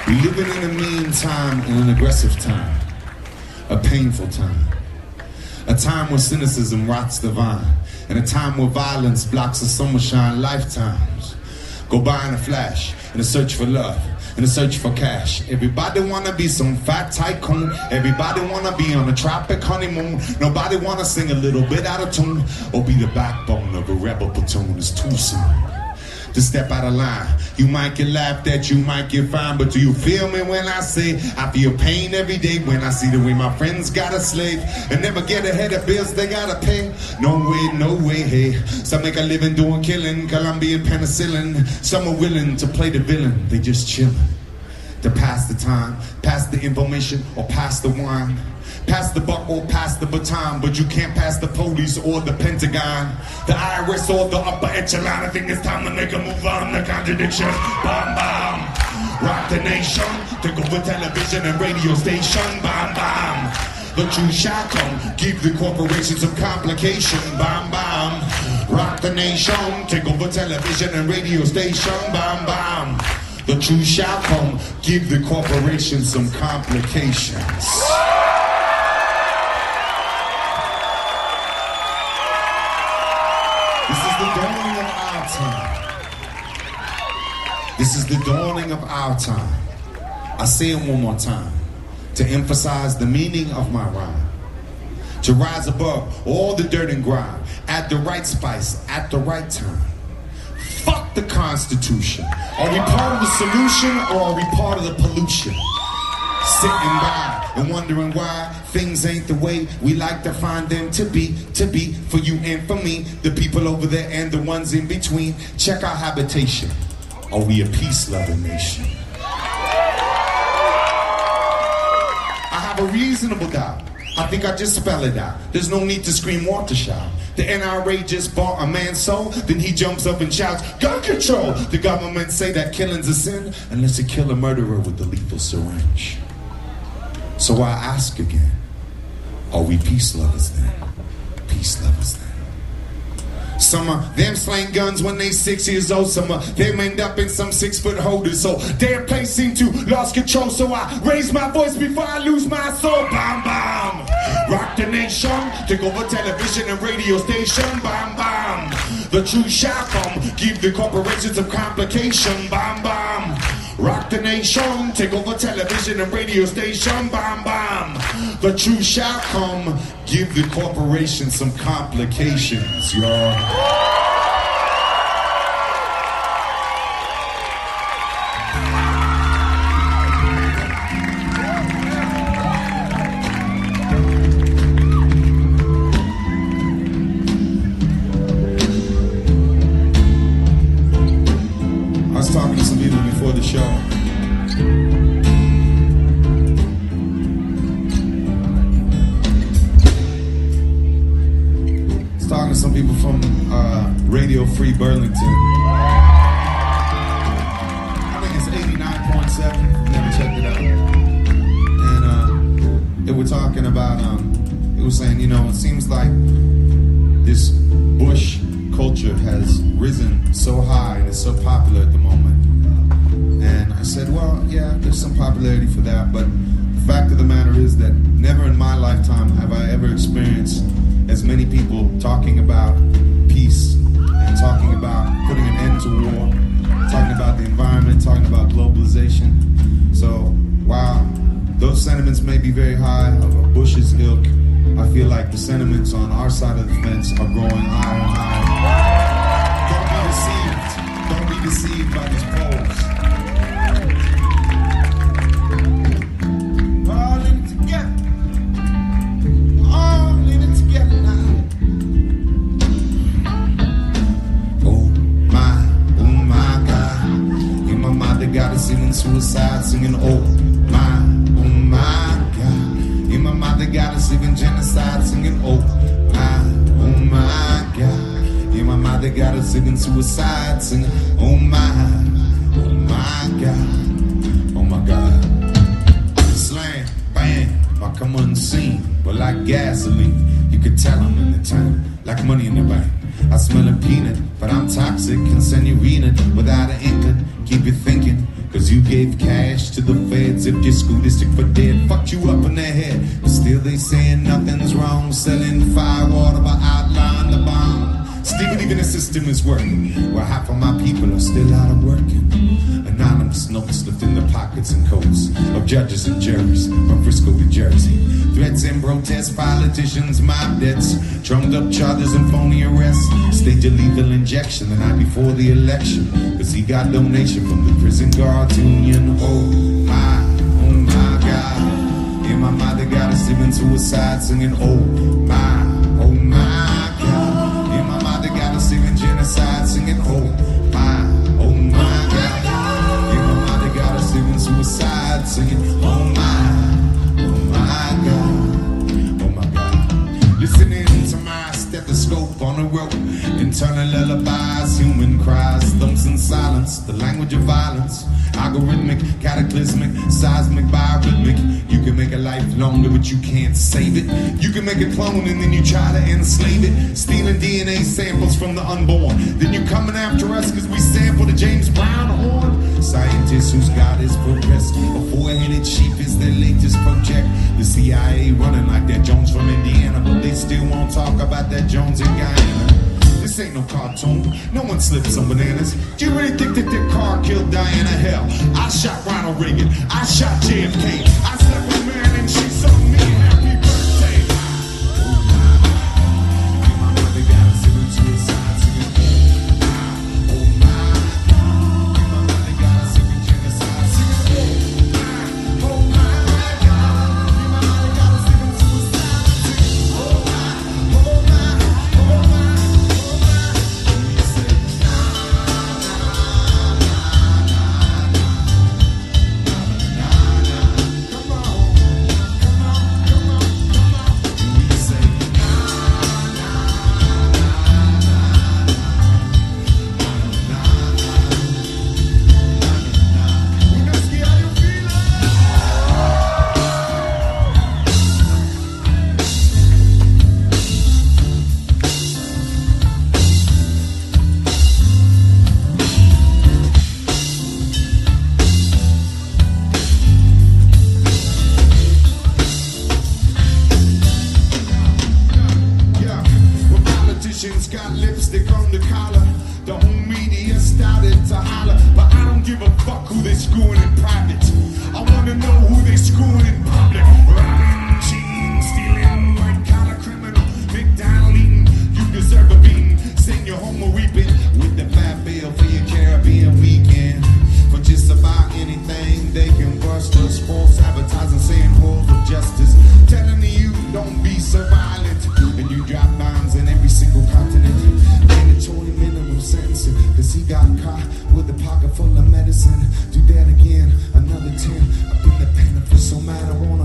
We living in a mean time, in an aggressive time, a painful time, a time where cynicism rots the vine, and a time where violence blocks the summer shine. Lifetimes go by in a flash, in a search for love, in a search for cash. Everybody wanna be some fat tycoon. Everybody wanna be on a tropic honeymoon. Nobody wanna sing a little bit out of tune or be the backbone of a rebel platoon. It's too soon to step out of line. You might get laughed at, you might get fined, but do you feel me when I say I feel pain every day when I see the way my friends got a slave and never get ahead of bills they gotta pay? No way, hey. Some make a living doing killing, Colombian penicillin. Some are willing to play the villain, they just chillin'. To pass the time, pass the information, or pass the wine. Pass the buck or pass the baton, but you can't pass the police or the Pentagon, the IRS or the upper echelon. I think it's time to make a move on the contradiction. Bam, bam. Rock the nation, take over television and radio station. Bam, bam. The truth shall come, give the corporations some complication. Bam, bam. Rock the nation, take over television and radio station. Bam, bam. The truth shall come, give the corporations some complications. This is the dawning of our time. I say it one more time to emphasize the meaning of my rhyme. To rise above all the dirt and grime, add the right spice at the right time. Fuck the Constitution. Are we part of the solution or are we part of the pollution? Sitting by and wondering why things ain't the way we like to find them to be for you and for me, the people over there and the ones in between. Check our habitation. Are we a peace-loving nation? I have a reasonable doubt. I think I just spell it out. There's no need to scream war to shout. The NRA just bought a man's soul, then he jumps up and shouts, gun control! The government say that killing's a sin unless you kill a murderer with the lethal syringe. So I ask again, are we peace lovers then? Peace lovers then. Some of them slang guns when they 6 years old. Some of them end up in some 6-foot holders. So their place seemed to lost control. So I raise my voice before I lose my soul. Bam, bam. Rock the nation. Take over television and radio station. Bam, bam. The truth shall come. Give the corporations some complication. Bam, bam. Rock the nation, take over television and radio station, bam, bam. The truth shall come, give the corporation some complications, y'all. I was talking to some people before the show. I was talking to some people from Radio Free Burlington. I think it's 89.7. Never checked it out. And they were talking about, it was saying, you know, it seems like this Bush culture has risen so high and is so popular at the moment. And I said, well, yeah, there's some popularity for that, but the fact of the matter is that never in my lifetime have I ever experienced as many people talking about peace and talking about putting an end to war, talking about the environment, talking about globalization. So while those sentiments may be very high of Bush's ilk, I feel like the sentiments on our side of the fence are growing higher and higher. Don't be deceived by these polls. All in it together now. Oh my God. In my mind they got us singing suicide, singing oh my God. In my mind they got us singing genocide, singing oh my God. In my mind they got us singing suicide, singing oh my God, oh my God. Slam, bam, I come unseen, but like gasoline, you could tell I'm in the tank, like money in the bank. I smell a peanut, but I'm toxic, can send you reading without an inkling. Keep you thinking, cause you gave cash to the feds. If you're schooldistrict for dead, fucked you up in the head. But still they saying nothing's wrong. Selling firewater but outline the bomb. Still even the system is working. Where half of my people are still out of working. Anonymous notes left in the pockets and coats of judges and juries from Frisco to Jersey. Threats and protests, politicians, mob debts, trumped up charges and phony arrests. Stage a lethal injection the night before the election, cause he got donation from the prison guards union. Oh my God. Yeah, my mother got us living suicide singing oh my God. Yeah, my mother got us singing genocide singing oh my God. Yeah, my mother got us living suicide singing oh my God. Oh my God. Listening to my stethoscope on the road, internal lullabies, human cries, thumps in silence, the language of violence, algorithmic, cataclysmic, seismic, biorhythmic. You can make a life longer, but you can't save it. You can make a clone and then you try to enslave it, stealing DNA samples from the unborn. Then you coming after us cause we sample the James Brown horn. Scientists whose God is progress, a four-headed sheep is their latest project. The CIA running like that Jones from Indiana, but they still won't talk about that Jones in Guyana. This ain't no cartoon, no one slips on bananas. Do you really think that that car killed Diana? Hell, I shot Ronald Reagan, I shot JFK, I slept with man and she sung me happy birthday. My mother got us singing suicide, singing oh my. My mother got us singing genocide, singing oh my God. My mother got us singing suicide, singing oh my. Got lipstick on the collar. The whole media started to holler, but I don't give a fuck who they screwing in private. I wanna know who they screwing in public. Robbing, cheating, stealing, white collar criminal, McDonald eating. You deserve a beating. Send your home a weeping with the fat bill for your Caribbean weekend. For just about anything they can bust us. False advertising saying halls of justice, telling you don't be so violent, and you drop bombs in every single continent. Mandatory minimum sentencing, cause he got caught with a pocket full of medicine. Do that again, another 10 up in the pen for so marijuana.